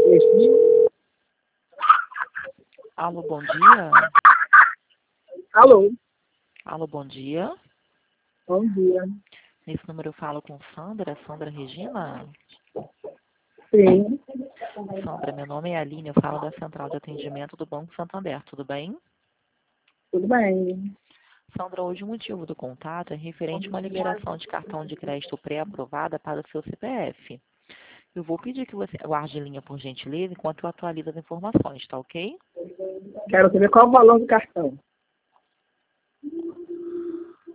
Alô, bom dia. Alô, Alô, bom dia. bom dia. Nesse número eu falo com Sandra Regina. Sim, Sandra, meu nome é Aline, eu falo da Central de Atendimento do Banco Santander, tudo bem? tudo bem. Sandra, hoje o motivo do contato é referente a uma liberação de cartão de crédito pré-aprovada para o seu CPF. Eu vou pedir que você guarde linha, por gentileza, enquanto eu atualizo as informações, tá ok? Quero saber qual o valor do cartão.